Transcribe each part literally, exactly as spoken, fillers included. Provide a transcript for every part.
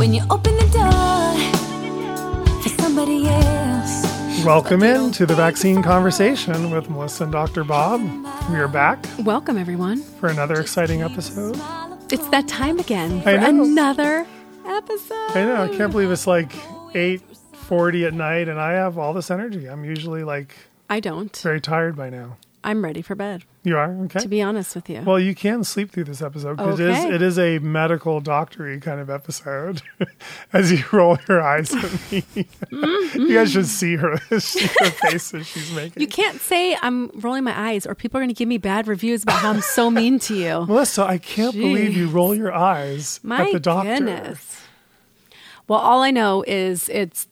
when you open the door for somebody else. Welcome in to the Vaccine Conversation with Melissa and Doctor Bob. We are back Welcome, everyone. for another exciting episode. It's that time again for I know. another episode. I know, I can't believe it's like eight forty at night and I have all this energy. I'm usually like I don't. very tired by now. I'm ready for bed, You are? Okay. to be honest with you. Well, you can sleep through this episode because it, Okay. is, it is a medical doctory kind of episode. As you roll your eyes at me. Mm-hmm. You guys should see her, see her face that she's making. You can't say I'm rolling my eyes or people are going to give me bad reviews about how I'm so mean to you. Melissa, I can't believe you Jeez. roll your eyes My at the doctor. goodness. Well, all I know is it's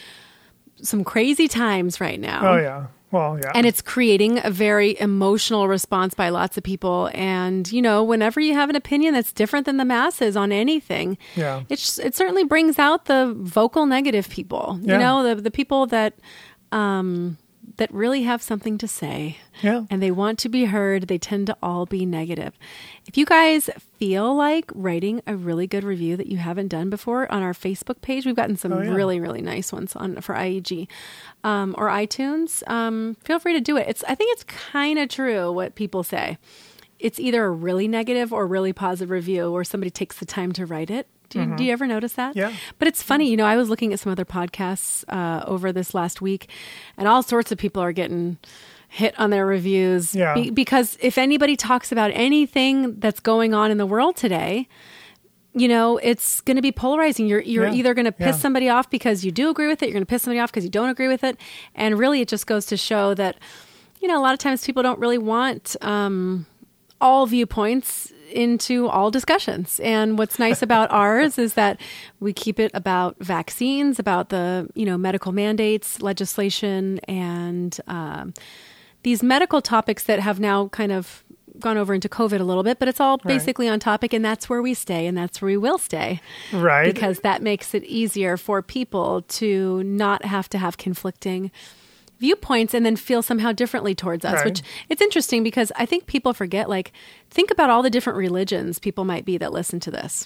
some crazy times right now. Oh, yeah. Well, yeah. And it's creating a very emotional response by lots of people. And, you know, whenever you have an opinion that's different than the masses on anything, Yeah. it's, it certainly brings out the vocal negative people, Yeah. you know, the, the people that, um, that really have something to say Yeah. and they want to be heard. They tend to all be negative. If you guys feel like writing a really good review that you haven't done before on our Facebook page, we've gotten some Oh, yeah. really, really nice ones on for I E G um, or iTunes. Um, feel free to do it. It's I think it's kind of true what people say. It's either a really negative or really positive review where somebody takes the time to write it. Do you, do you ever notice that? Yeah. But it's funny, you know, I was looking at some other podcasts uh, over this last week, and all sorts of people are getting hit on their reviews. Yeah. Be- because if anybody talks about anything that's going on in the world today, you know, it's going to be polarizing. You're you're Yeah. either going to piss Yeah. somebody off because you do agree with it, you're going to piss somebody off because you don't agree with it. And really, it just goes to show that, you know, a lot of times people don't really want um, all viewpoints into all discussions. And what's nice about ours is that we keep it about vaccines, about the, you know, medical mandates, legislation, and um, these medical topics that have now kind of gone over into COVID a little bit, but it's all Right. basically on topic, and that's where we stay, and that's where we will stay. Right. Because that makes it easier for people to not have to have conflicting viewpoints and then feel somehow differently towards us, Right. which it's interesting because I think people forget, like, think about all the different religions people might be that listen to this.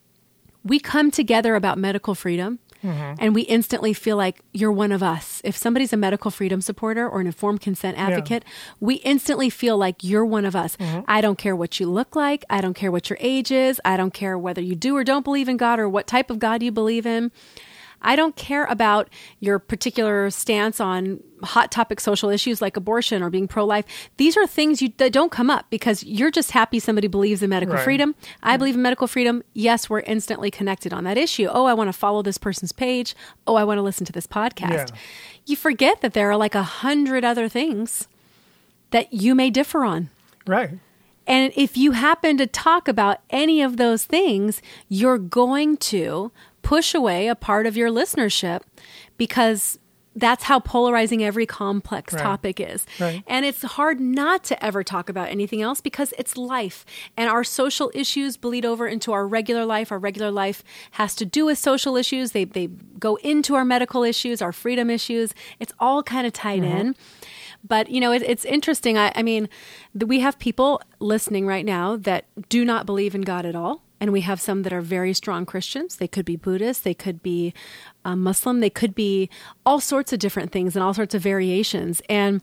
We come together about medical freedom and we instantly feel like you're one of us. If somebody's a medical freedom supporter or an informed consent advocate, we instantly feel like you're one of us. I don't care what you look like. I don't care what your age is. I don't care whether you do or don't believe in God or what type of God you believe in. I don't care about your particular stance on hot topic social issues like abortion or being pro-life. These are things you, that don't come up because you're just happy somebody believes in medical Right. freedom. I believe in medical freedom. Yes, we're instantly connected on that issue. Oh, I want to follow this person's page. Oh, I want to listen to this podcast. Yeah. You forget that there are like a hundred other things that you may differ on. Right. And if you happen to talk about any of those things, you're going to push away a part of your listenership because that's how polarizing every complex Right. topic is. Right. And it's hard not to ever talk about anything else because it's life. And our social issues bleed over into our regular life. Our regular life has to do with social issues. They, they go into our medical issues, our freedom issues. It's all kind of tied in. But, you know, it, it's interesting. I, I mean, the, we have people listening right now that do not believe in God at all. And we have some that are very strong Christians. They could be Buddhist. They could be um, Muslim. They could be all sorts of different things and all sorts of variations. And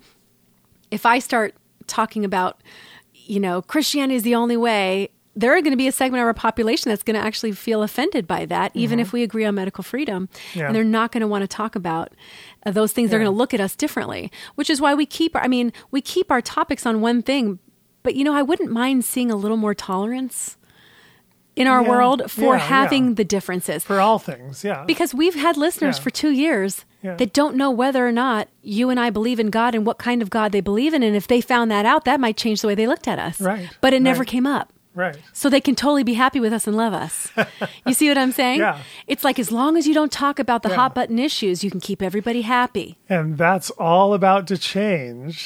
if I start talking about, you know, Christianity is the only way, there are going to be a segment of our population that's going to actually feel offended by that, even if we agree on medical freedom. Yeah. And they're not going to want to talk about uh, those things. They're Yeah. going to look at us differently, which is why we keep, I mean, we keep our topics on one thing. But, you know, I wouldn't mind seeing a little more tolerance in our Yeah. world for Yeah, having yeah. the differences. For all things, yeah. Because we've had listeners Yeah. for two years Yeah. that don't know whether or not you and I believe in God and what kind of God they believe in. And if they found that out, that might change the way they looked at us. Right. But it never Right. came up. Right. So they can totally be happy with us and love us. You see what I'm saying? Yeah. It's like as long as you don't talk about the Yeah. hot button issues, you can keep everybody happy. And that's all about to change.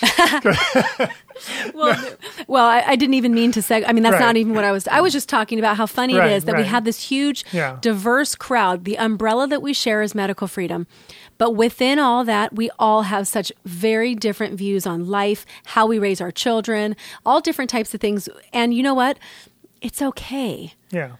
Well, well, I, I didn't even mean to say. I mean, that's Right. not even what I was. I was just talking about how funny Right, it is that we right. have this huge, Yeah. diverse crowd. The umbrella that we share is medical freedom, but within all that, we all have such very different views on life, how we raise our children, all different types of things. And you know what? It's okay. Yeah.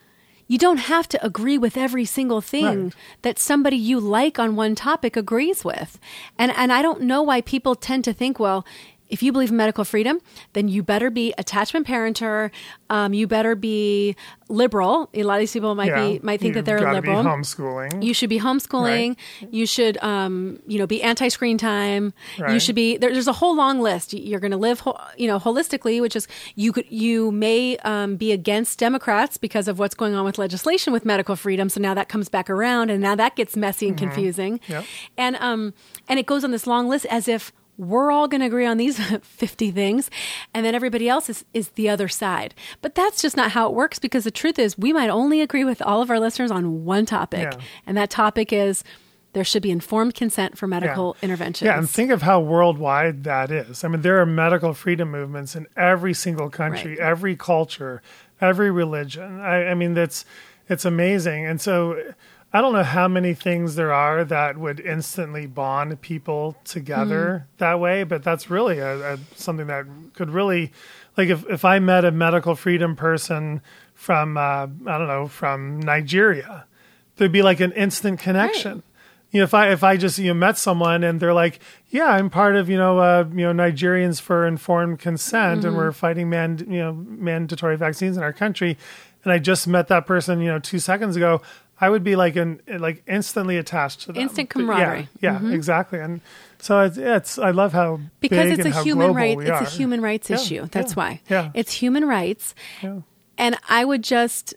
you don't have to agree with every single thing Right. that somebody you like on one topic agrees with. And and I don't know why people tend to think, well, if you believe in medical freedom, then you better be attachment parenter. Um, you better be liberal. A lot of these people might Yeah, be might think that you've they're gotta liberal. Be homeschooling. You should be homeschooling. You should, um, you know, be anti-screen time. You Right. should be. There, there's a whole long list. You're going to live, ho- you know, holistically, which is you could you may um, be against Democrats because of what's going on with legislation with medical freedom. So now that comes back around, and now that gets messy and confusing. Yep. And um, and it goes on this long list as if we're all going to agree on these fifty things, and then everybody else is, is the other side. But that's just not how it works, because the truth is we might only agree with all of our listeners on one topic. Yeah. And that topic is there should be informed consent for medical Yeah. interventions. Yeah, and think of how worldwide that is. I mean, there are medical freedom movements in every single country, Right. every culture, every religion. I, I mean, that's it's amazing. And so I don't know how many things there are that would instantly bond people together Mm-hmm. that way, but that's really a, a, something that could really, like if, if I met a medical freedom person from, uh, I don't know, from Nigeria, there'd be like an instant connection. Right. You know, if I if I just you know met someone and they're like, yeah, I'm part of you know uh, you know Nigerians for Informed Consent, Mm-hmm. and we're fighting man you know mandatory vaccines in our country, and I just met that person you know two seconds ago, I would be like an like instantly attached to them. Instant But camaraderie. Yeah, yeah, exactly. And so it's, it's I love how because big it's and a how human global right. we It's are. a human rights Yeah, issue. That's yeah, why. Yeah. It's human rights. Yeah. And I would just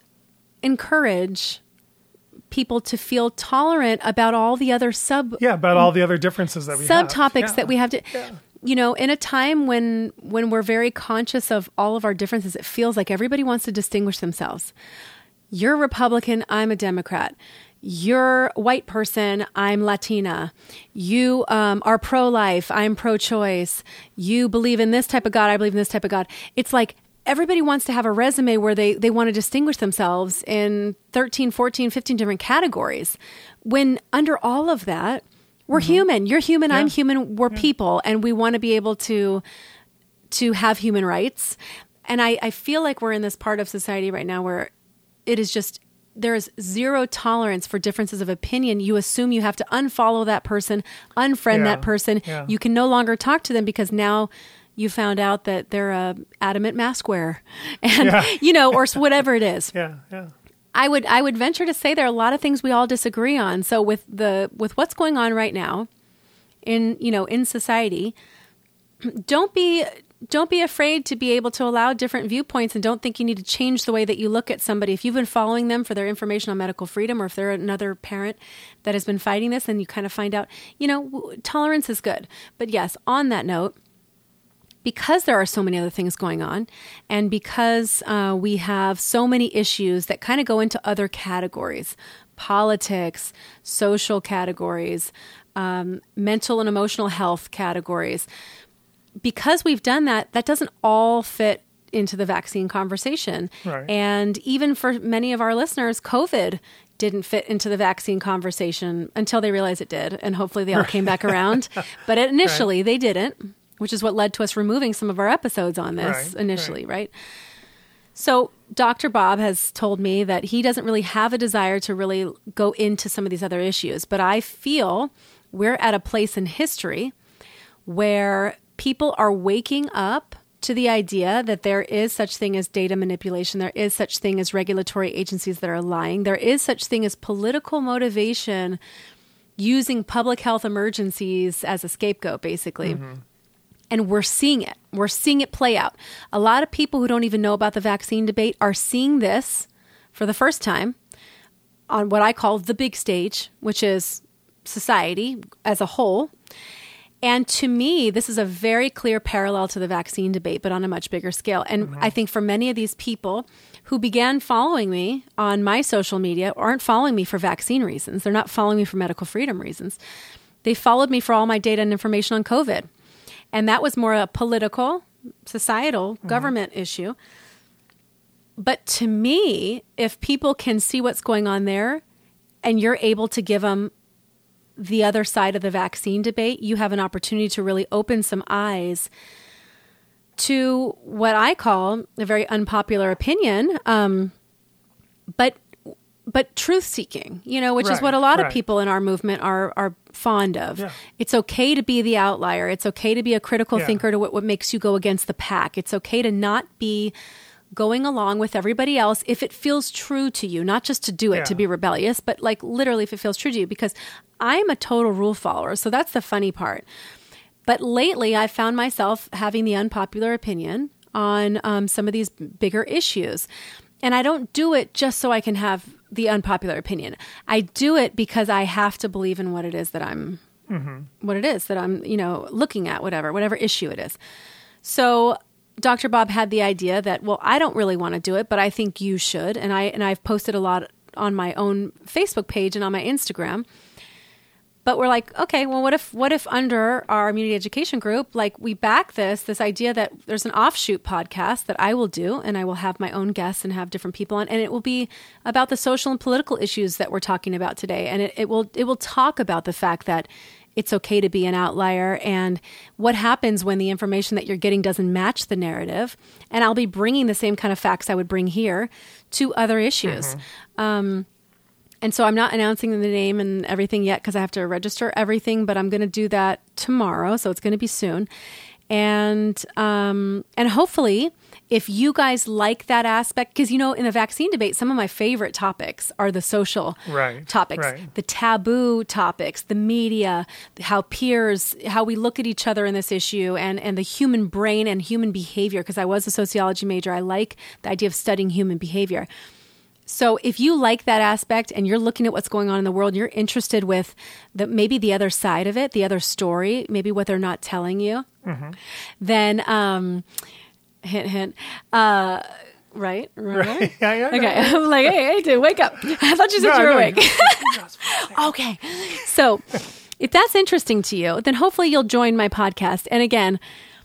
encourage people to feel tolerant about all the other sub Yeah, about all the other differences that we have. subtopics Yeah. that we have to Yeah. you know, in a time when when we're very conscious of all of our differences, it feels like everybody wants to distinguish themselves. You're a Republican, I'm a Democrat. You're a white person, I'm Latina. You um, are pro-life, I'm pro-choice. You believe in this type of God, I believe in this type of God. It's like everybody wants to have a resume where they, they want to distinguish themselves in thirteen, fourteen, fifteen different categories. When under all of that, we're human. You're human, I'm Yeah. human, we're people, and we want to be able to to have human rights. And I, I feel like we're in this part of society right now where it is just, there is zero tolerance for differences of opinion. You assume you have to unfollow that person, unfriend Yeah. that person. Yeah. You can no longer talk to them because now you found out that they're a adamant mask wearer, and Yeah. you know, or whatever it is. Yeah, yeah. I would I would venture to say there are a lot of things we all disagree on. So with the with what's going on right now in you know in society, don't be don't be afraid to be able to allow different viewpoints, and don't think you need to change the way that you look at somebody. If you've been following them for their information on medical freedom, or if they're another parent that has been fighting this, and you kind of find out, you know, tolerance is good. But yes, on that note, because there are so many other things going on, and because uh, we have so many issues that kind of go into other categories, politics, social categories, um, mental and emotional health categories, because we've done that, that doesn't all fit into the vaccine conversation. Right. And even for many of our listeners, COVID didn't fit into the vaccine conversation until they realized it did. And hopefully they all came back around. But initially Right. they didn't, which is what led to us removing some of our episodes on this Right, initially, right? So Doctor Bob has told me that he doesn't really have a desire to really go into some of these other issues. But I feel we're at a place in history where people are waking up to the idea that there is such thing as data manipulation. There is such thing as regulatory agencies that are lying. There is such thing as political motivation using public health emergencies as a scapegoat, basically. Mm-hmm. And we're seeing it. We're seeing it play out. A lot of people who don't even know about the vaccine debate are seeing this for the first time on what I call the big stage, which is society as a whole. And to me, this is a very clear parallel to the vaccine debate, but on a much bigger scale. And mm-hmm. I think for many of these people who began following me on my social media aren't following me for vaccine reasons. They're not following me for medical freedom reasons. They followed me for all my data and information on COVID. And that was more a political, societal, mm-hmm. government issue. But to me, if people can see what's going on there and you're able to give them the other side of the vaccine debate, you have an opportunity to really open some eyes to what I call a very unpopular opinion. Um, but but truth seeking, you know, which is Right, what a lot right. of people in our movement are are fond of. Yeah. It's okay to be the outlier. It's okay to be a critical Yeah. thinker to what, what makes you go against the pack. It's okay to not be going along with everybody else if it feels true to you, not just to do it, Yeah. to be rebellious, but like literally if it feels true to you, because I'm a total rule follower. So that's the funny part. But lately I found myself having the unpopular opinion on um, some of these bigger issues. And I don't do it just so I can have the unpopular opinion. I do it because I have to believe in what it is that I'm, Mm-hmm. what it is that I'm, you know, looking at, whatever, whatever issue it is. So Doctor Bob had the idea that, well, I don't really want to do it, but I think you should. And I, and I've posted a lot on my own Facebook page and on my Instagram. But we're like, okay, well, what if what if under our immunity education group, like we back this, this idea that there's an offshoot podcast that I will do, and I will have my own guests and have different people on, and it will be about the social and political issues that we're talking about today. And it, it will it will talk about the fact that it's okay to be an outlier and what happens when the information that you're getting doesn't match the narrative. And I'll be bringing the same kind of facts I would bring here to other issues. Mm-hmm. Um, And so I'm not announcing the name and everything yet because I have to register everything, but I'm going to do that tomorrow. So it's going to be soon. And, um, and hopefully if you guys like that aspect, because, you know, in the vaccine debate, some of my favorite topics are the social Right, topics, right. the taboo topics, the media, how peers, how we look at each other in this issue, and, and the human brain and human behavior. Because I was a sociology major. I like the idea of studying human behavior. So if you like that aspect and you're looking at what's going on in the world, you're interested with the, maybe the other side of it, the other story, maybe what they're not telling you, Mm-hmm. then, um, hint, hint, uh, right? Right? Right. Yeah, yeah, Okay. yeah. I'm like, hey, hey, dude, wake up. I thought you said No, you were no, awake. you- Okay. So if that's interesting to you, then hopefully you'll join my podcast. And again,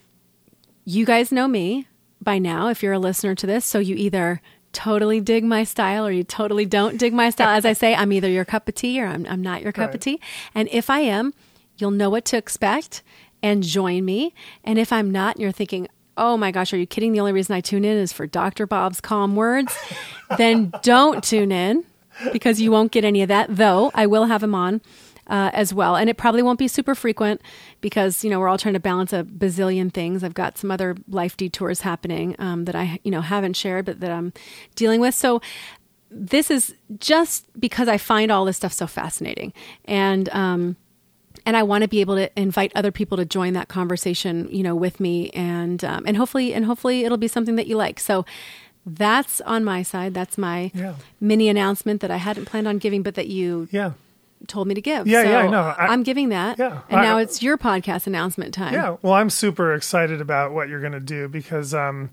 you guys know me by now if you're a listener to this. So you either totally dig my style or you totally don't dig my style. As I say, I'm either your cup of tea or I'm, I'm not your cup Right. of tea. And if I am, you'll know what to expect and join me. And if I'm not, and you're thinking, oh my gosh, are you kidding? The only reason I tune in is for Doctor Bob's calm words. Then don't tune in because you won't get any of that. Though I will have him on uh, as well. And it probably won't be super frequent because, you know, we're all trying to balance a bazillion things. I've got some other life detours happening um, that I, you know, haven't shared, but that I'm dealing with. So this is just because I find all this stuff so fascinating. And, um, And I want to be able to invite other people to join that conversation, you know, with me, and um, and hopefully, and hopefully, it'll be something that you like. So that's on my side. That's my Yeah. mini announcement that I hadn't planned on giving, but that you Yeah. told me to give. Yeah, so yeah, I know. I- I'm giving that. Yeah. And now I- it's your podcast announcement time. Yeah, well, I'm super excited about what you're going to do because, um,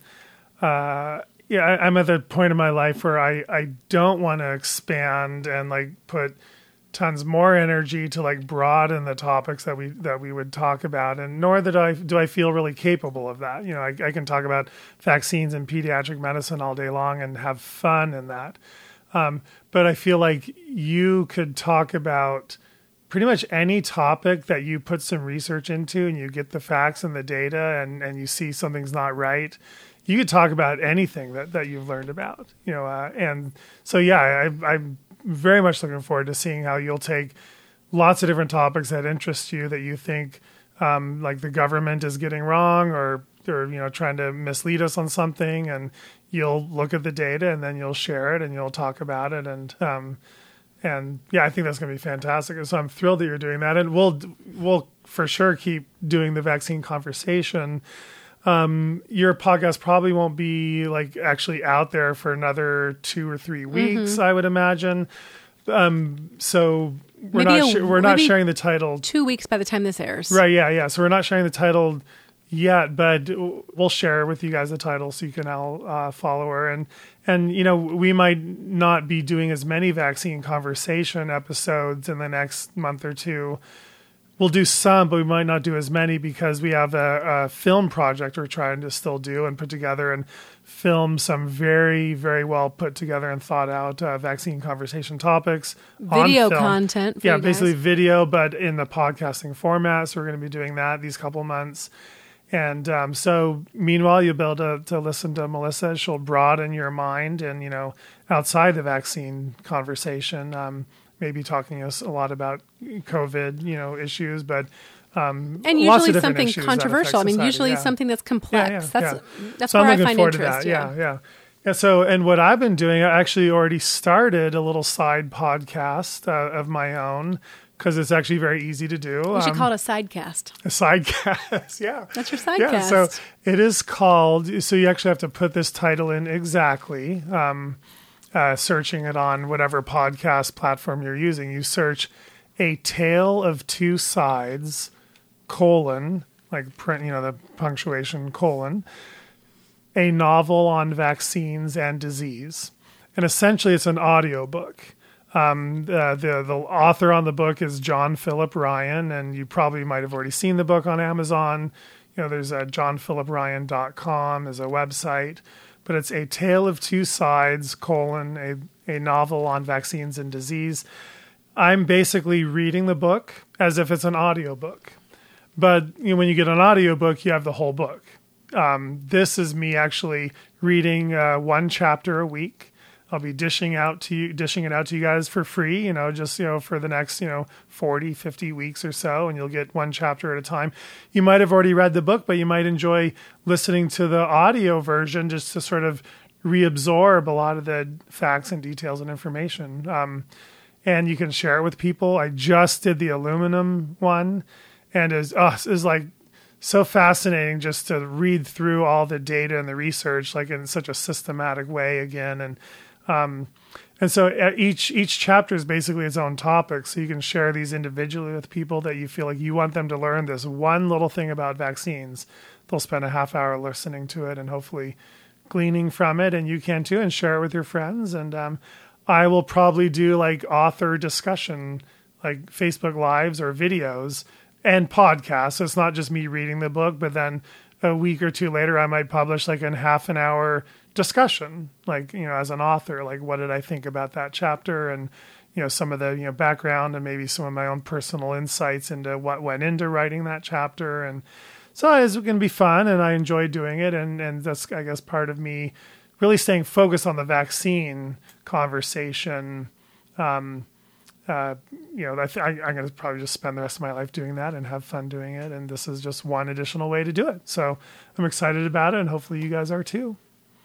uh, yeah, I, I'm at the point in my life where I, I don't want to expand and like put tons more energy to like broaden the topics that we that we would talk about, and nor that I do I feel really capable of that. You know, I, I can talk about vaccines and pediatric medicine all day long and have fun in that, um, but I feel like you could talk about pretty much any topic that you put some research into and you get the facts and the data and, and you see something's not right. You could talk about anything that, that you've learned about, you know, uh, and so, yeah, I, I'm very much looking forward to seeing how you'll take lots of different topics that interest you that you think um, like the government is getting wrong or, or, you know, trying to mislead us on something, and you'll look at the data and then you'll share it and you'll talk about it. And, um, And yeah, I think that's going to be fantastic. So I'm thrilled that you're doing that. And we'll, we'll for sure keep doing the vaccine conversation. Um, your podcast probably won't be like actually out there for another two or three weeks, Mm-hmm. I would imagine. Um, so we're Maybe not, a- sh- we're not maybe- sharing the title. Two weeks by the time this airs. Right. Yeah. Yeah. So we're not sharing the title yet, but we'll share with you guys the title so you can all uh, follow her. And, and, you know, we might not be doing as many vaccine conversation episodes in the next month or two. We'll do some, but we might not do as many because we have a, a film project we're trying to still do and put together and film some very, very well put together and thought out uh, vaccine conversation topics. on Video film. content for Yeah, you basically guys. video, but in the podcasting format. So we're going to be doing that these couple months. And um, so meanwhile, you'll be able to, to listen to Melissa. She'll broaden your mind and, you know, outside the vaccine conversation, um, maybe talking to us a lot about COVID, you know, issues, but um, and lots of usually different something issues that controversial. I affect mean, society, usually yeah. something that's complex. Yeah, yeah, that's yeah. that's so where I'm I looking find forward interest. to that. Yeah, yeah. Yeah, so, and what I've been doing, I actually already started a little side podcast uh, of my own, because it's actually very easy to do. We should um, call it a sidecast. A sidecast, yeah. That's your sidecast. Yeah, so it is called, so you actually have to put this title in exactly, um, uh, searching it on whatever podcast platform you're using. You search A Tale of Two Sides, colon, like print, you know, the punctuation, colon, a novel on vaccines and disease. And essentially it's an audiobook. Um, the, the the author on the book is John Philip Ryan, and you probably might have already seen the book on Amazon. You know, there's a john philip ryan dot com is a website, but it's A Tale of Two Sides, colon, a, a novel on vaccines and disease. I'm basically reading the book as if it's an audiobook. But you know, when you get an audiobook, you have the whole book. Um, this is me actually reading uh, one chapter a week. I'll be dishing out to you, dishing it out to you guys for free, you know, just, you know, for the next, you know, forty, fifty weeks or so, and you'll get one chapter at a time. You might have already read the book, but you might enjoy listening to the audio version just to sort of reabsorb a lot of the facts and details and information. Um, and you can share it with people. I just did the aluminum one, and is oh, is like so fascinating just to read through all the data and the research, like in such a systematic way again. And Um, and so each each chapter is basically its own topic, so you can share these individually with people that you feel like you want them to learn this one little thing about vaccines. They'll spend a half hour listening to it and hopefully gleaning from it, and you can too, and share it with your friends. And um, I will probably do like author discussion, like Facebook Lives or videos and podcasts. So it's not just me reading the book, but then a week or two later, I might publish like a half an hour discussion, like, you know, as an author, like what did I think about that chapter, and, you know, some of the, you know, background and maybe some of my own personal insights into what went into writing that chapter. And so it's going to be fun, and I enjoy doing it. And, and that's, I guess, part of me really staying focused on the vaccine conversation. Um, uh, you know, I th- I, I'm going to probably just spend the rest of my life doing that and have fun doing it. And this is just one additional way to do it. So I'm excited about it, and hopefully you guys are too.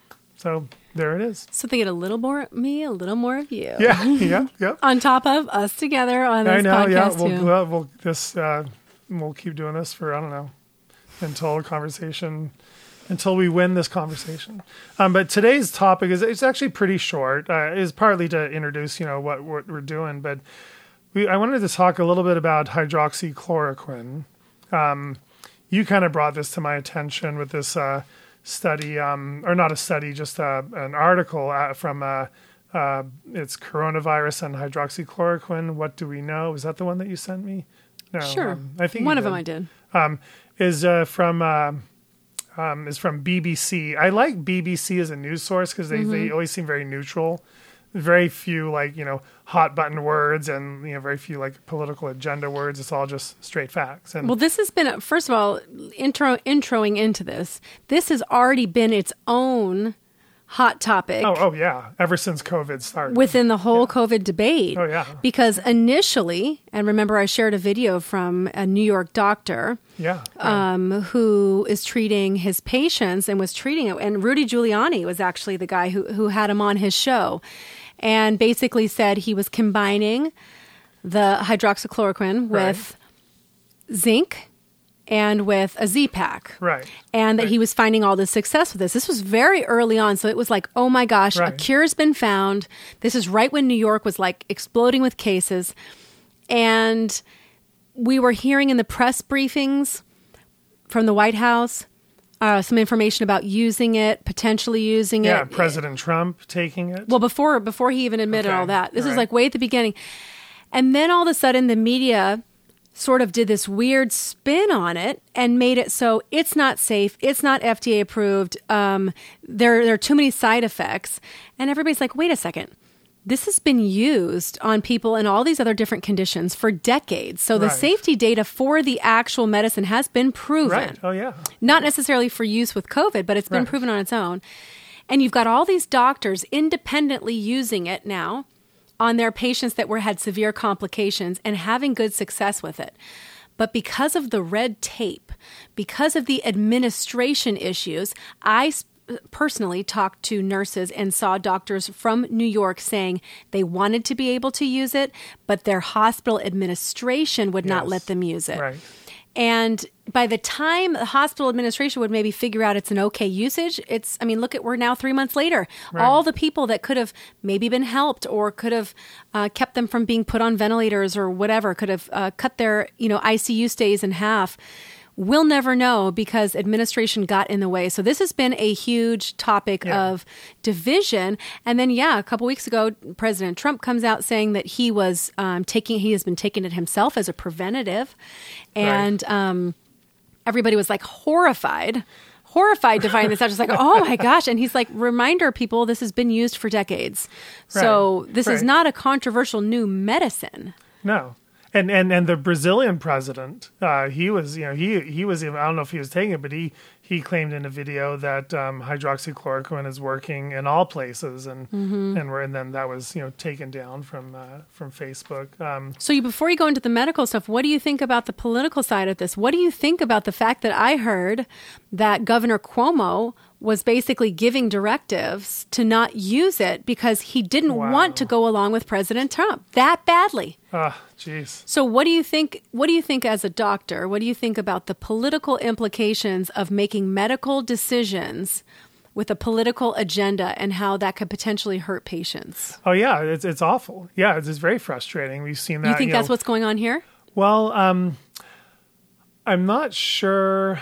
So there it is. So they get a little more of me, a little more of you. Yeah, yeah, yeah. On top of us together on this I know, podcast yeah. too. We'll, we'll, we'll this uh, we'll keep doing this for I don't know until a conversation, until we win this conversation. Um, but today's topic is it's actually pretty short. Uh, is partly to introduce you know what, what we're doing, but we I wanted to talk a little bit about hydroxychloroquine. Um, you kind of brought this to my attention with this. Uh, study, um, or not a study, just uh, an article uh, from, uh, uh, it's coronavirus and hydroxychloroquine. What do we know? Is that the one that you sent me? No, Sure. Um, I think one you of did. them I did. Um, is uh, from uh, um, is from B B C. I like B B C as a news source because they, mm-hmm. they always seem very neutral. Very few like you know hot button words, and you know very few like political agenda words. It's all just straight facts. And well, this has been first of all intro introing into this. This has already been its own hot topic. Oh, oh yeah, ever since COVID started within the whole yeah. COVID debate. Oh yeah, because initially, and remember, I shared a video from a New York doctor. Yeah, yeah. Um, who is treating his patients and was treating it, and Rudy Giuliani was actually the guy who who had him on his show. And basically said he was combining the hydroxychloroquine with right. zinc and with a Z-Pak. Right. And that right. he was finding all this success with this. This was very early on. So it was like, oh my gosh, right. a cure's been found. This is right when New York was like exploding with cases. And we were hearing in the press briefings from the White House Uh, some information about using it, potentially using yeah, it. Yeah, President Trump taking it. Well, before before he even admitted okay. all that. This all is right. like way at the beginning. And then all of a sudden the media sort of did this weird spin on it and made it so it's not safe, it's not F D A approved, um, there, there are too many side effects. And everybody's like, wait a second. this has been used on people in all these other different conditions for decades. So the Right. safety data for the actual medicine has been proven. Right. Oh, yeah. Not necessarily for use with COVID, but it's been Right. proven on its own. And you've got all these doctors independently using it now on their patients that were had severe complications and having good success with it. But because of the red tape, because of the administration issues, I s- personally talked to nurses and saw doctors from New York saying they wanted to be able to use it, but their hospital administration would not Yes. let them use it. Right. And by the time the hospital administration would maybe figure out it's an okay usage, it's, I mean, look at, we're now three months later. Right. All the people that could have maybe been helped or could have uh, kept them from being put on ventilators or whatever, could have uh, cut their, you know, I C U stays in half. We'll never know because administration got in the way. So this has been a huge topic Yeah. of division. And then, yeah, a couple weeks ago, President Trump comes out saying that he was um, taking, he has been taking it himself as a preventative. And um, everybody was like horrified, horrified to find this out. Just like, oh my gosh. And he's like, reminder people, this has been used for decades. So Right. this is Right. not a controversial new medicine. No. And, and and the Brazilian president, uh, he was, you know, he he was, I don't know if he was taking it, but he, he claimed in a video that um, hydroxychloroquine is working in all places, and Mm-hmm. and we're, and then that was, you know, taken down from uh, from Facebook. Um, So you, before you go into the medical stuff, what do you think about the political side of this? What do you think about the fact that I heard that Governor Cuomo was basically giving directives to not use it because he didn't Wow. want to go along with President Trump that badly? ah, jeez. So what do you think, what do you think as a doctor? What do you think about the political implications of making medical decisions with a political agenda and how that could potentially hurt patients? Oh yeah, it's it's awful. Yeah, it's, it's very frustrating. We've seen that. You think you that's know, what's going on here? Well, um, I'm not sure.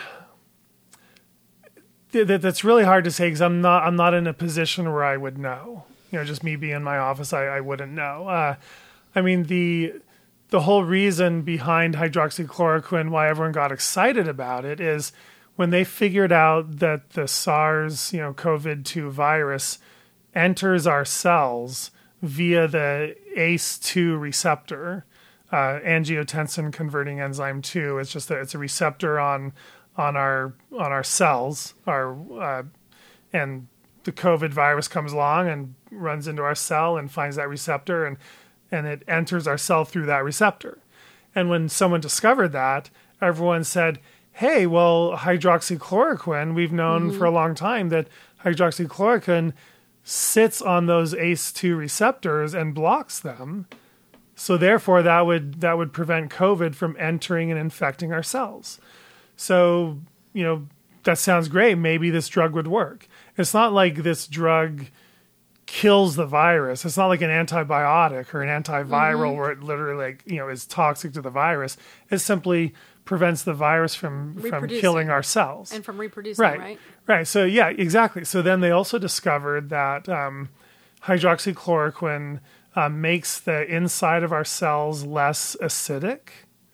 Th- that that's really hard to say because I'm not I'm not in a position where I would know. You know, just me being in my office, I, I wouldn't know. Uh, I mean the the whole reason behind hydroxychloroquine, why everyone got excited about it, is when they figured out that the SARS, you know, COVID two virus enters our cells via the A C E two receptor, uh, angiotensin converting enzyme two. It's just a, it's a receptor on on our on our cells, our uh, and the COVID virus comes along and runs into our cell and finds that receptor, and and it enters our cell through that receptor. And when someone discovered that, everyone said, hey, well, hydroxychloroquine, we've known for a long time that hydroxychloroquine sits on those A C E two receptors and blocks them. So therefore, that would that would prevent COVID from entering and infecting our cells. So, you know, that sounds great. Maybe this drug would work. It's not like this drug kills the virus. It's not like an antibiotic or an antiviral Mm-hmm. where it literally, like, you know, is toxic to the virus. It simply prevents the virus from, from Reproducing. killing our cells. And from reproducing, Right. right? Right. So, yeah, exactly. So then they also discovered that um, hydroxychloroquine uh, makes the inside of our cells less acidic.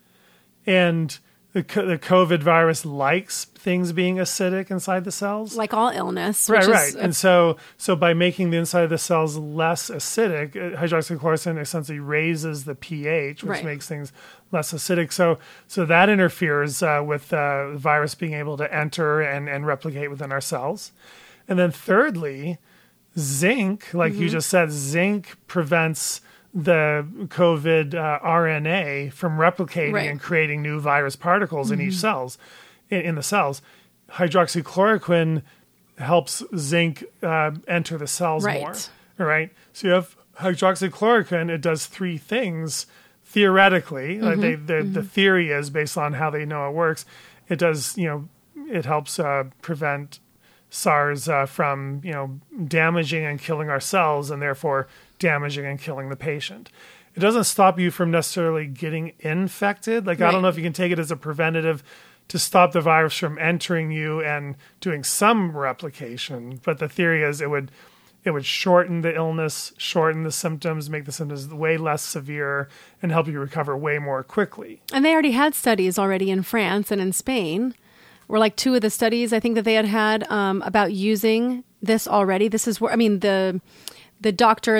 And the, co- the COVID virus likes things being acidic inside the cells. Like all illness. Right, which right. Is, And so, so by making the inside of the cells less acidic, uh, hydroxychloroquine essentially raises the pH, which Right. makes things less acidic. So, so that interferes uh, with uh, the virus being able to enter and, and replicate within our cells. And then thirdly, zinc, like Mm-hmm. you just said, zinc prevents the COVID uh, R N A from replicating Right. and creating new virus particles in each cells, in, in the cells. Hydroxychloroquine helps zinc uh, enter the cells Right. more. All right. So you have hydroxychloroquine. It does three things theoretically. Like they, the the theory is based on how they know it works. It does. You know, it helps uh, prevent SARS uh, from you know damaging and killing our cells, and therefore damaging and killing the patient. It doesn't stop you from necessarily getting infected. Like, I Right. don't know if you can take it as a preventative to stop the virus from entering you and doing some replication. But the theory is it would it would shorten the illness, shorten the symptoms, make the symptoms way less severe, and help you recover way more quickly. And they already had studies already in France and in Spain, were like two of the studies I think that they had had um, about using this already. This is where, I mean, the the doctor that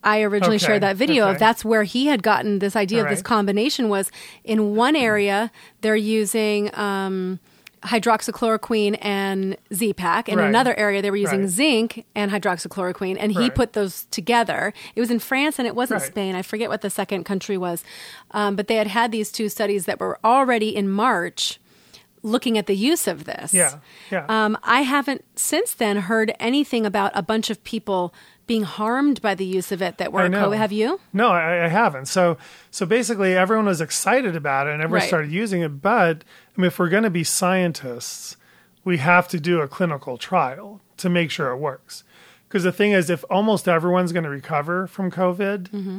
I originally Okay, shared that video okay. of. That's where he had gotten this idea All of this right. combination was in one area they're using um, hydroxychloroquine and Z-Pak. In Right. another area they were using Right. zinc and hydroxychloroquine, and he Right. put those together. It was in France and it wasn't Right. Spain. I forget what the second country was. Um, but they had had these two studies that were already in March looking at the use of this. Yeah, yeah. Um, I haven't since then heard anything about a bunch of people being harmed by the use of it that were I know. COVID. Have you? No, I, I haven't. So, so basically, everyone was excited about it, and everyone Right. started using it. But I mean, if we're going to be scientists, we have to do a clinical trial to make sure it works. Because the thing is, if almost everyone's going to recover from COVID, Mm-hmm.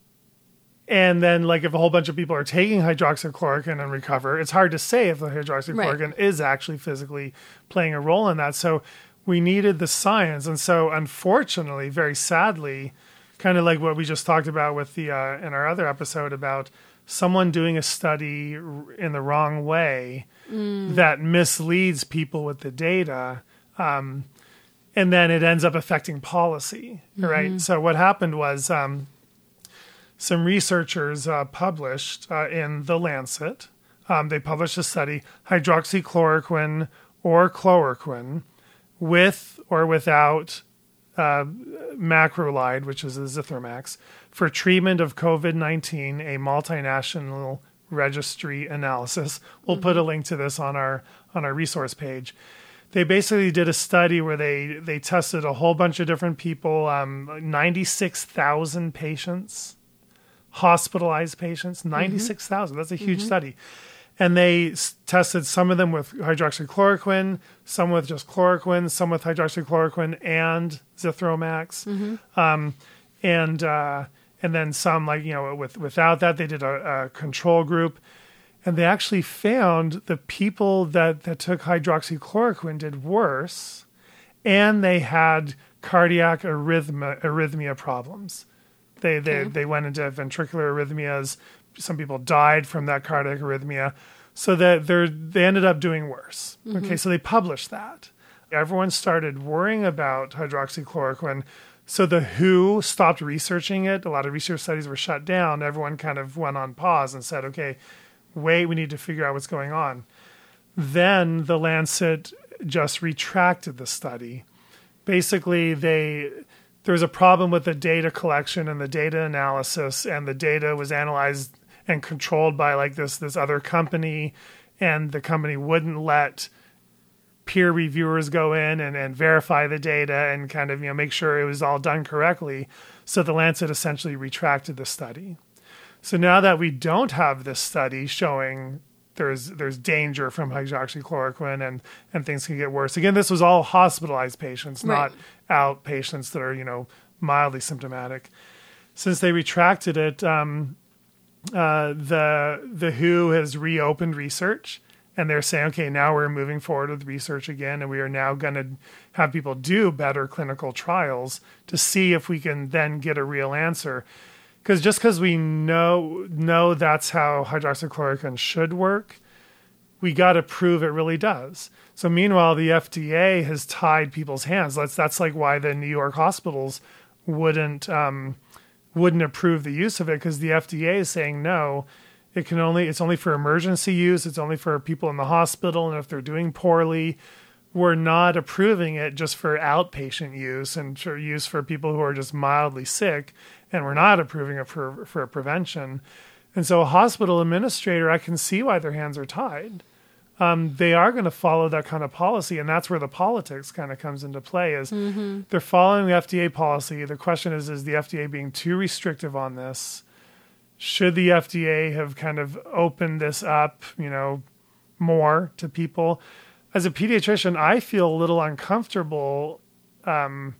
and then like if a whole bunch of people are taking hydroxychloroquine and recover, it's hard to say if the hydroxychloroquine is actually physically playing a role in that. So we needed the science. And so unfortunately, very sadly, kind of like what we just talked about with the uh, in our other episode about someone doing a study r- in the wrong way that misleads people with the data, um, and then it ends up affecting policy, right? So what happened was um, some researchers uh, published uh, in The Lancet, um, they published a study, hydroxychloroquine or chloroquine with or without uh, macrolide, which is a Zithromax, for treatment of COVID nineteen, a multinational registry analysis. We'll put a link to this on our on our resource page. They basically did a study where they, they tested a whole bunch of different people, um, ninety-six thousand patients, hospitalized patients, ninety-six thousand. That's a huge study. And they s- tested some of them with hydroxychloroquine, some with just chloroquine, some with hydroxychloroquine and Zithromax. Um, and uh, and then some like, you know, with without that, they did a, a control group. And they actually found the people that, that took hydroxychloroquine did worse, and they had cardiac arrhythmia, arrhythmia problems. They, they, they went into ventricular arrhythmias. Some people died from that cardiac arrhythmia. So that they're, they ended up doing worse. Okay, so they published that. Everyone started worrying about hydroxychloroquine. So the W H O stopped researching it. A lot of research studies were shut down. Everyone kind of went on pause and said, okay, wait, we need to figure out what's going on. Then the Lancet just retracted the study. Basically, they there was a problem with the data collection and the data analysis, and the data was analyzed and controlled by like this this other company, and the company wouldn't let peer reviewers go in and, and verify the data and kind of, you know, make sure it was all done correctly. So the Lancet essentially retracted the study. So now that we don't have this study showing there's there's danger from hydroxychloroquine and, and things can get worse. Again, this was all hospitalized patients, Right. not outpatients that are, you know, mildly symptomatic. Since they retracted it, um, uh, the the W H O has reopened research, and they're saying, okay, now we're moving forward with research again, and we are now going to have people do better clinical trials to see if we can then get a real answer. Because just because we know know that's how hydroxychloroquine should work, we got to prove it really does. So meanwhile, the F D A has tied people's hands. That's that's like why the New York hospitals wouldn't um, wouldn't approve the use of it, because the F D A is saying no. It can only it's only for emergency use. It's only for people in the hospital, and if they're doing poorly, we're not approving it just for outpatient use and for use for people who are just mildly sick, and we're not approving it for for prevention. And so a hospital administrator, I can see why their hands are tied. Um, they are going to follow that kind of policy, and that's where the politics kind of comes into play. Is they're following the F D A policy. The question is, is the F D A being too restrictive on this? Should the F D A have kind of opened this up, you know, more to people? As a pediatrician, I feel a little uncomfortable um,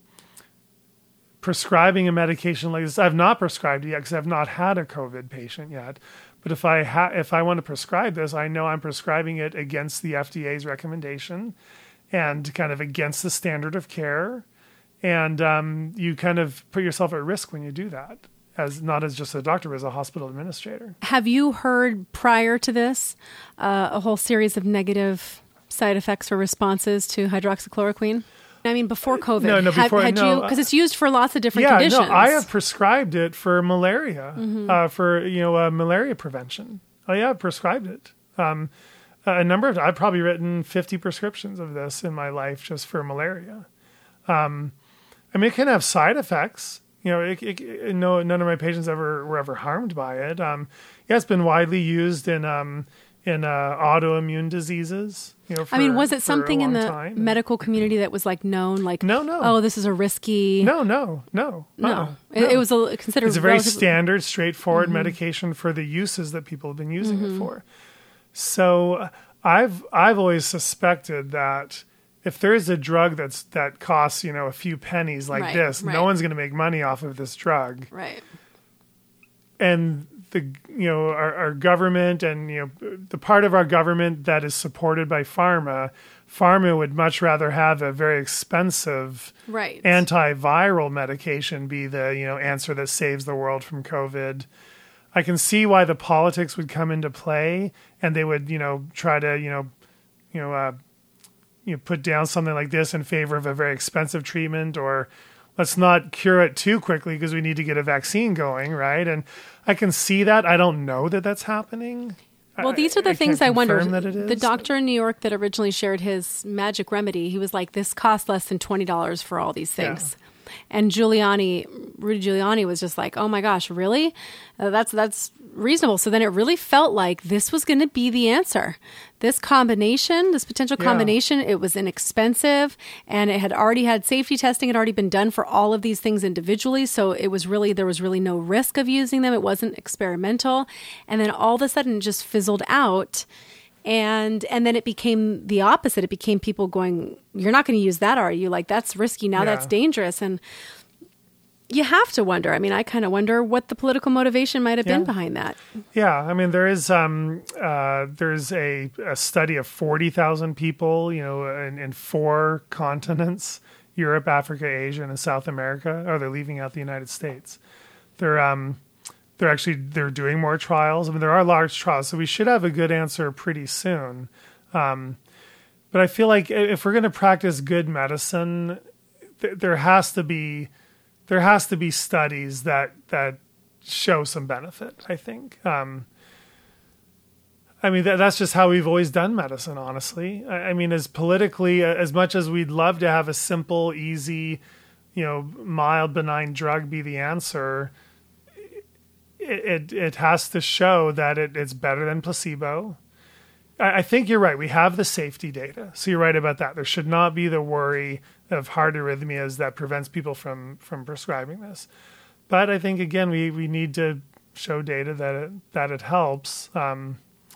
prescribing a medication like this. I've not prescribed it yet because I've not had a COVID patient yet. But if I ha- if I want to prescribe this, I know I'm prescribing it against the F D A's recommendation and kind of against the standard of care. And um, you kind of put yourself at risk when you do that, as not as just a doctor, but as a hospital administrator. Have you heard prior to this uh, a whole series of negative side effects or responses to hydroxychloroquine? I mean, before COVID. No, no, Had- before- had, no, you, because it's used for lots of different Yeah, conditions. no, I have prescribed it for malaria, Mm-hmm. uh, for, you know, uh, malaria prevention. Oh yeah, I've prescribed it. Um, a number of, I've probably written fifty prescriptions of this in my life just for malaria. Um, I mean, it can have side effects. You know, it, it, it, no, none of my patients ever were ever harmed by it. Um, yeah, it's been widely used in um, in uh, autoimmune diseases. You know, for, I mean, was it for a something in long the time. medical community that was like known, like, No, no. oh, this is a risky. No, no, no, No. uh-uh, It, it was a, considered It's a very relatively- standard, straightforward Mm-hmm. medication for the uses that people have been using it for. So uh, I've I've always suspected that if there is a drug that's that costs, you know, a few pennies like Right, this, right. no one's going to make money off of this drug. Right. And the you know our, our government and you know the part of our government that is supported by pharma, pharma would much rather have a very expensive Right. antiviral medication be the you know answer that saves the world from COVID. I can see why the politics would come into play, and they would you know try to you know you know uh, you know put down something like this in favor of a very expensive treatment, or let's not cure it too quickly because we need to get a vaccine going, right? And I can see that. I don't know that that's happening. Well, these are the I things can't I wonder. confirm that it is, The doctor in New York that originally shared his magic remedy, he was like, this costs less than twenty dollars for all these things. And Giuliani, Rudy Giuliani was just like, oh my gosh, really? Uh, that's that's reasonable. So then it really felt like this was going to be the answer. This combination, this potential Yeah. combination, it was inexpensive and it had already had safety testing had already been done for all of these things individually. So it was really, there was really no risk of using them. It wasn't experimental. And then all of a sudden it just fizzled out. And and then it became the opposite. It became people going, you're not going to use that, are you? Like, that's risky. Now Yeah. that's dangerous. And you have to wonder. I mean, I kind of wonder what the political motivation might have been Yeah. behind that. Yeah, I mean, there is um, uh, there's a, a study of forty thousand people, you know, in, in four continents: Europe, Africa, Asia, and South America. Oh, they're leaving out the United States. They're um, they're actually they're doing more trials. I mean, there are large trials, so we should have a good answer pretty soon. Um, but I feel like if we're going to practice good medicine, th- there has to be there has to be studies that that show some benefit, I think. Um, I mean, that, that's just how we've always done medicine, honestly. I, I mean, as politically, as much as we'd love to have a simple, easy, you know, mild, benign drug be the answer, it it, it has to show that it, it's better than placebo. I, I think you're right. We have the safety data. So you're right about that. There should not be the worry of heart arrhythmias that prevents people from, from prescribing this. But I think, again, we, we need to show data that it, that it helps. Um,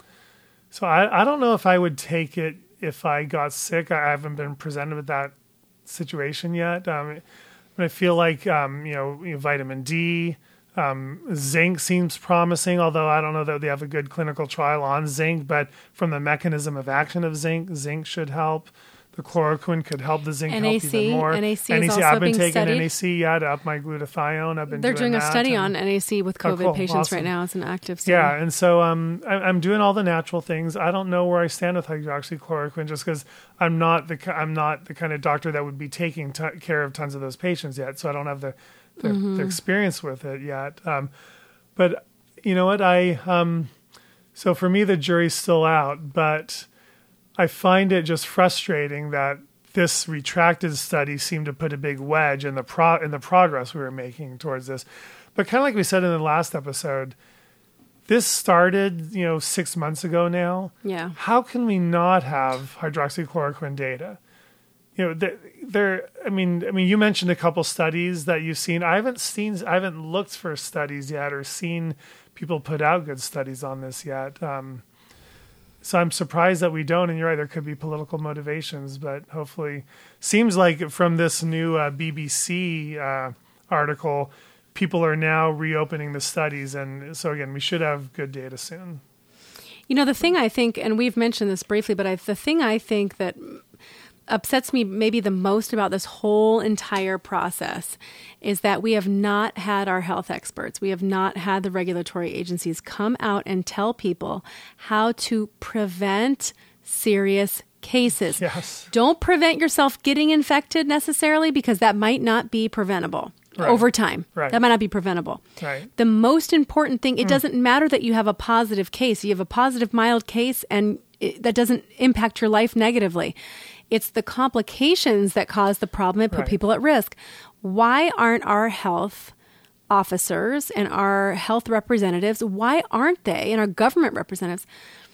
so I, I don't know if I would take it if I got sick. I haven't been presented with that situation yet. Um, but I feel like, um, you know, you know, vitamin D, um, zinc seems promising, although I don't know that they have a good clinical trial on zinc, but from the mechanism of action of zinc, zinc should help. The chloroquine could help the zinc N A help C, even more. N A C is N A C, also I've been being taking studied. N A C, yeah, to up my glutathione. I've been They're doing doing a that, study and- on N A C with Oh, COVID cool. patients Awesome. right now. It's an active study. Yeah, and so um, I, I'm doing all the natural things. I don't know where I stand with hydroxychloroquine, just because I'm not the ki- I'm not the kind of doctor that would be taking t- care of tons of those patients yet. So I don't have the the, Mm-hmm. the experience with it yet. Um, but you know what? I um, so for me the jury's still out, but I find it just frustrating that this retracted study seemed to put a big wedge in the pro- in the progress we were making towards this. But kind of like we said in the last episode, this started, you know, six months ago now. Yeah. How can we not have hydroxychloroquine data? You know, there, there. I mean, I mean, you mentioned a couple studies that you've seen. I haven't seen. I haven't looked for studies yet, or seen people put out good studies on this yet. Um, So I'm surprised that we don't, and you're right, there could be political motivations, but hopefully, seems like from this new uh, B B C uh, article, people are now reopening the studies, and so again, we should have good data soon. You know, the thing I think, and we've mentioned this briefly, but I, the thing I think that upsets me maybe the most about this whole entire process is that we have not had our health experts, we have not had the regulatory agencies come out and tell people how to prevent serious cases. Yes. Don't prevent yourself getting infected necessarily, because that might not be preventable Right. over time. Right. That might not be preventable. Right. The most important thing, it doesn't matter that you have a positive case. You have a positive mild case, and it, that doesn't impact your life negatively. It's the complications that cause the problem and put Right. people at risk. Why aren't our health officers and our health representatives, why aren't they, and our government representatives,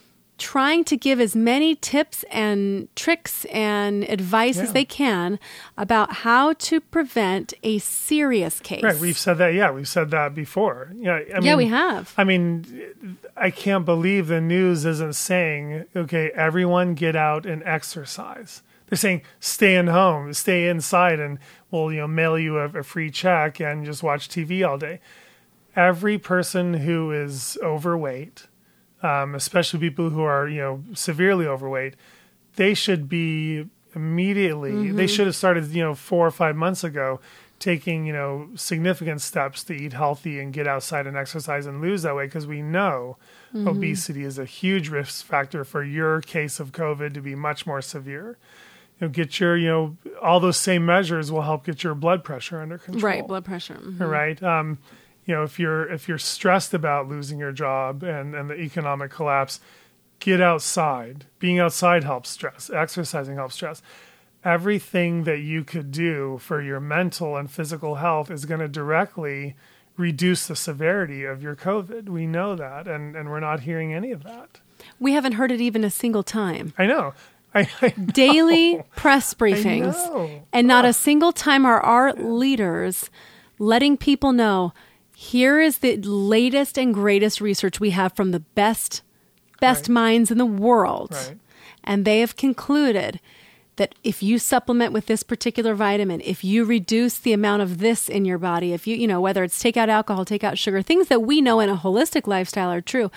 trying to give as many tips and tricks and advice Yeah. as they can about how to prevent a serious case? Right. We've said that. Yeah, we've said that before. Yeah. I mean, Yeah, we have. I mean, I can't believe the news isn't saying, okay, everyone get out and exercise. They're saying stay in home, stay inside, and we'll, you know, mail you a, a free check and just watch T V all day. Every person who is overweight, um, especially people who are, you know, severely overweight, they should be immediately, Mm-hmm. they should have started, you know, four or five months ago, taking, you know, significant steps to eat healthy and get outside and exercise and lose that weight, because we know Mm-hmm. obesity is a huge risk factor for your case of COVID to be much more severe. You know, get your, you know, all those same measures will help get your blood pressure under control. Right, blood pressure. Mhm. Right. Um, you know, if you're if you're stressed about losing your job and, and the economic collapse, get outside. Being outside helps stress. Exercising helps stress. Everything that you could do for your mental and physical health is going to directly reduce the severity of your COVID. We know that, and, and we're not hearing any of that. We haven't heard it even a single time. I know. I, I know. Daily press briefings. know. And not a single time are our leaders letting people know, here is the latest and greatest research we have from the best, best Right. minds in the world. Right. And they have concluded that if you supplement with this particular vitamin, if you reduce the amount of this in your body, if you, you know, whether it's take out alcohol, take out sugar, things that we know in a holistic lifestyle are true.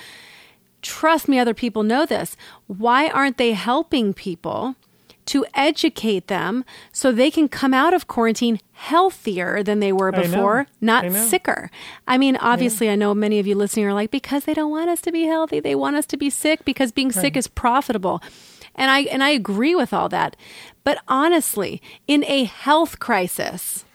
Trust me, other people know this. Why aren't they helping people to educate them so they can come out of quarantine healthier than they were I know. before, not I know. sicker? I mean, obviously, I know many of you listening are like, because they don't want us to be healthy. They want us to be sick because being sick is profitable. And I and I agree with all that. But honestly, in a health crisis,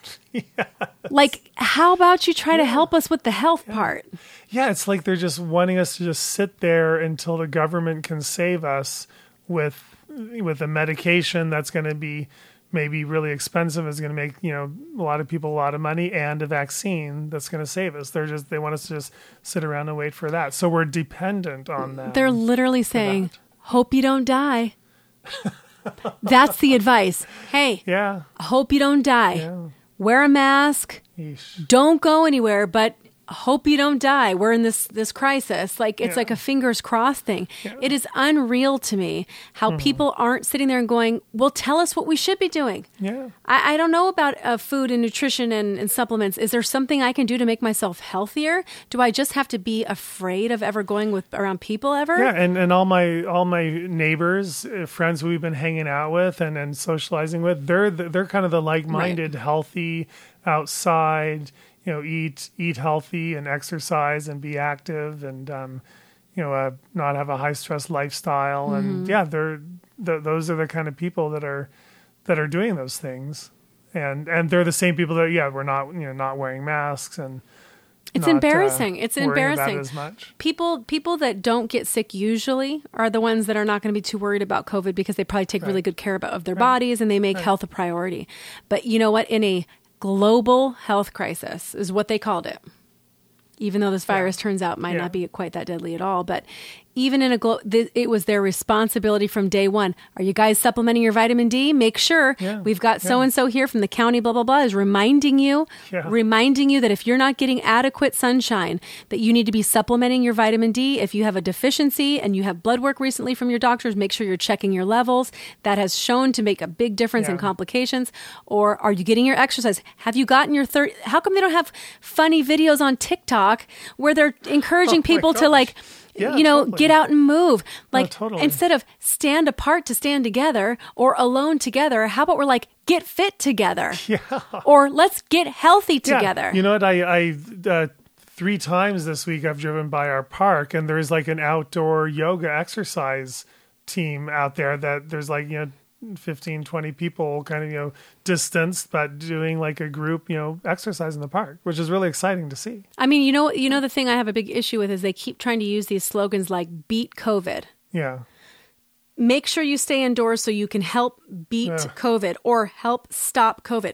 like, how about you try to help us with the health part? Yeah, it's like they're just wanting us to just sit there until the government can save us with with a medication that's going to be maybe really expensive, is going to make, you know, a lot of people a lot of money, and a vaccine that's going to save us. They're just they want us to just sit around and wait for that. So we're dependent on them. They're literally saying, that. hope you don't die. That's the advice. Hey, Yeah. hope you don't die. Yeah. Wear a mask. Yeesh. Don't go anywhere, but hope you don't die. We're in this this crisis. Like, it's Yeah. like a fingers crossed thing. It is unreal to me how Mm-hmm. people aren't sitting there and going, well, tell us what we should be doing. Yeah. I, I don't know about uh, food and nutrition and, and supplements. Is there something I can do to make myself healthier? Do I just have to be afraid of ever going with around people ever? Yeah, and, and all my all my neighbors, uh, friends we've been hanging out with and, and socializing with, they're the, they're kind of the like-minded, healthy, outside, you know, eat eat healthy and exercise and be active and um, you know, uh, not have a high stress lifestyle. And yeah, they're th- those are the kind of people that are that are doing those things, and and they're the same people that yeah, we're not you know not wearing masks and. It's not, uh, embarrassing. It's worrying about it embarrassing. as much. People people that don't get sick usually are the ones that are not going to be too worried about COVID because they probably take really Right. good care about, of their bodies and they make health a priority. But you know what? In a global health crisis is what they called it. Even though this virus turns out might Yeah. not be quite that deadly at all, but even in a glo- th- it was their responsibility from day one. Are you guys supplementing your vitamin D? Make sure Yeah. we've got Yeah. so and so here from the county. Blah blah blah is reminding you, Yeah. reminding you that if you're not getting adequate sunshine, that you need to be supplementing your vitamin D. If you have a deficiency and you have blood work recently from your doctors, make sure you're checking your levels. That has shown to make a big difference in Yeah. complications. Or are you getting your exercise? Have you gotten your third? How come they don't have funny videos on TikTok where they're encouraging Oh my people to gosh. like, Yeah, you know, totally. get out and move. Like, totally. instead of stand apart to stand together or alone together, how about we're like, get fit together? Yeah. Or let's get healthy Yeah. together. You know what? I, I uh, three times this week I've driven by our park, and there's like an outdoor yoga exercise team out there that there's like, you know, fifteen, twenty people kind of, you know, distanced, but doing like a group, you know, exercise in the park, which is really exciting to see. I mean, you know, you know, the thing I have a big issue with is they keep trying to use these slogans like beat COVID. Yeah. Make sure you stay indoors so you can help beat Yeah. COVID or help stop COVID.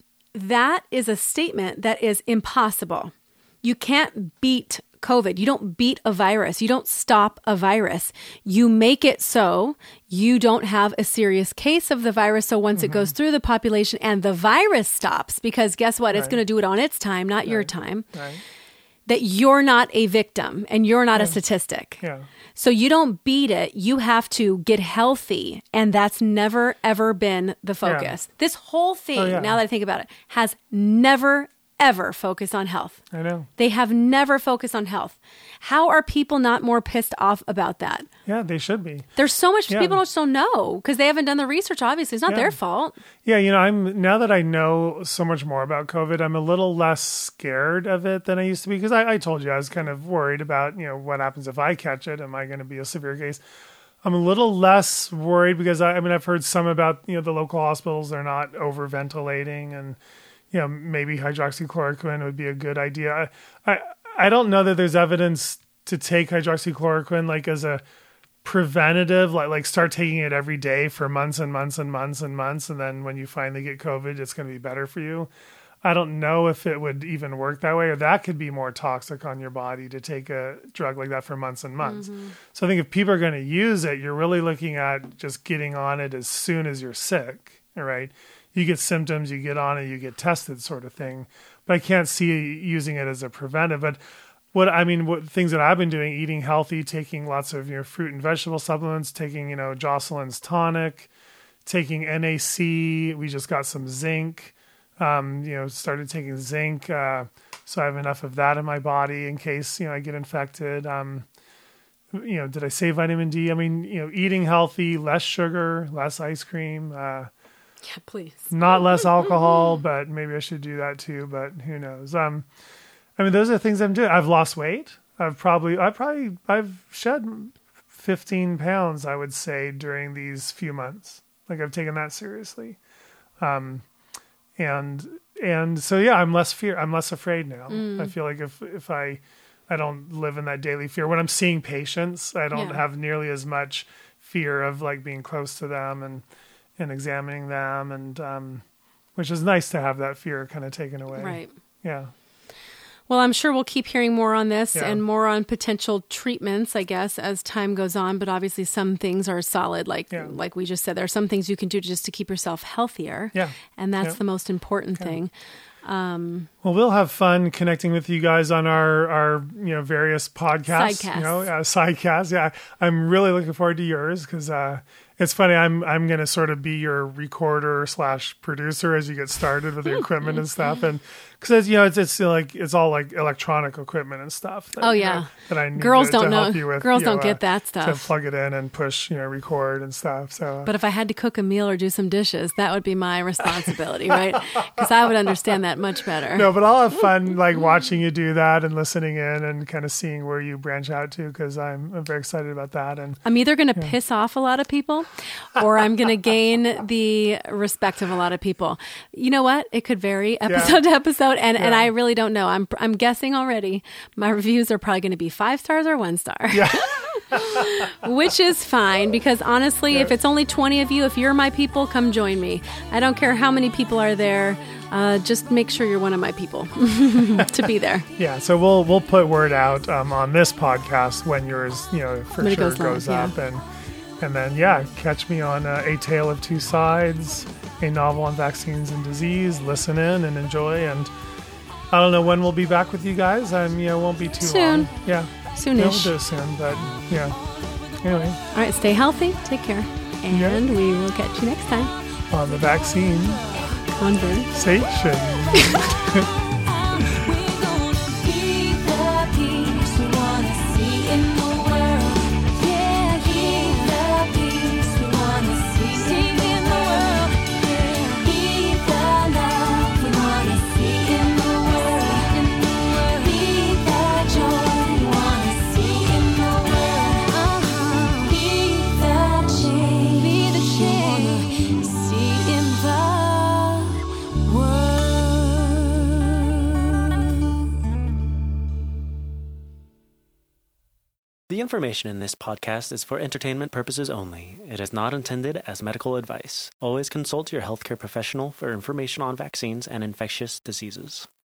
That is a statement that is impossible. You can't beat COVID. You don't beat a virus. You don't stop a virus. You make it so you don't have a serious case of the virus. So once Mm-hmm. it goes through the population and the virus stops, because guess what? It's Right. going to do it on its time, not your time. Right. That you're not a victim and you're not a statistic. Yeah. So you don't beat it. You have to get healthy. And that's never, ever been the focus. This whole thing, Oh, yeah. now that I think about it, has never, ever focused on health. I know. They have never focused on health. How are people not more pissed off about that? Yeah, they should be. There's so much Yeah. people just don't know because they haven't done the research. Obviously, it's not Yeah. their fault. Yeah, you know, I'm now that I know so much more about COVID, I'm a little less scared of it than I used to be because I, I told you I was kind of worried about, you know, what happens if I catch it? Am I going to be a severe case? I'm a little less worried because I, I mean, I've heard some about, you know, the local hospitals, they're not over ventilating and, you know, maybe hydroxychloroquine would be a good idea. I, I, I don't know that there's evidence to take hydroxychloroquine like as a preventative, like like start taking it every day for months and months and months and months, and then when you finally get COVID, it's going to be better for you. I don't know if it would even work that way, or that could be more toxic on your body to take a drug like that for months and months. Mm-hmm. So I think if people are going to use it, you're really looking at just getting on it as soon as you're sick, all right? You get symptoms, you get on it, you get tested sort of thing. But I can't see using it as a preventive. But what I mean, what things that I've been doing, eating healthy, taking lots of, you know, fruit and vegetable supplements, taking, you know, Jocelyn's tonic, taking N A C. We just got some zinc, um, you know, started taking zinc. Uh, so I have enough of that in my body in case, you know, I get infected. Um, you know, did I say vitamin D? I mean, you know, eating healthy, less sugar, less ice cream, uh, Yeah, please. not less alcohol, but maybe I should do that too, but who knows? Um, I mean, those are the things I'm doing. I've lost weight. I've probably, I probably, I've shed fifteen pounds, I would say, during these few months. Like I've taken that seriously. Um, and, and so, yeah, I'm less fear. I'm less afraid now. Mm. I feel like if, if I, I don't live in that daily fear when I'm seeing patients, I don't Yeah. have nearly as much fear of like being close to them and, and examining them, and um, which is nice to have that fear kind of taken away. Right. Yeah. Well, I'm sure we'll keep hearing more on this Yeah. and more on potential treatments, I guess, as time goes on. But obviously, some things are solid, like Yeah. like we just said. There are some things you can do just to keep yourself healthier. Yeah. And that's Yeah. the most important Yeah. thing. Well, we'll have fun connecting with you guys on our, our you know, various podcasts. Sidecasts. You know, uh, sidecasts. Yeah, I'm really looking forward to yours because uh, it's funny. I'm I'm going to sort of be your recorder slash producer as you get started with the equipment and stuff, and because you know it's it's like it's all like electronic equipment and stuff. That, Oh, you yeah. know, that I need Girls to, don't to know- help you with, girls you know, don't get uh, that To stuff. plug it in and push, you know, record and stuff. So, But if I had to cook a meal or do some dishes, that would be my responsibility, right? Because I would understand that much better. no, but I'll have fun like watching you do that and listening in and kind of seeing where you branch out to because I'm, I'm very excited about that. And I'm either going to piss off a lot of people or I'm going to gain the respect of a lot of people. You know what? It could vary episode to episode, and, and Yeah. I really don't know. I'm I'm guessing already. My reviews are probably going to be five stars or one star. yeah, Which is fine because honestly, Yeah. if it's only twenty of you, if you're my people, come join me. I don't care how many people are there. Uh, just make sure you're one of my people to be there. yeah. So we'll we'll put word out um, on this podcast when yours, you know, for When it sure goes goes, live, up, and and then yeah, catch me on uh, A Tale of Two Sides, a novel on vaccines and disease. Listen in and enjoy, and I don't know when we'll be back with you guys. I'm you know won't be too Soon. long. Yeah, Soonish. Yeah, we'll do it soon, but yeah. Anyway, All right, stay healthy. Take care. And we will catch you next time. on the vaccine Conversation. station. The information in this podcast is for entertainment purposes only. It is not intended as medical advice. Always consult your healthcare professional for information on vaccines and infectious diseases.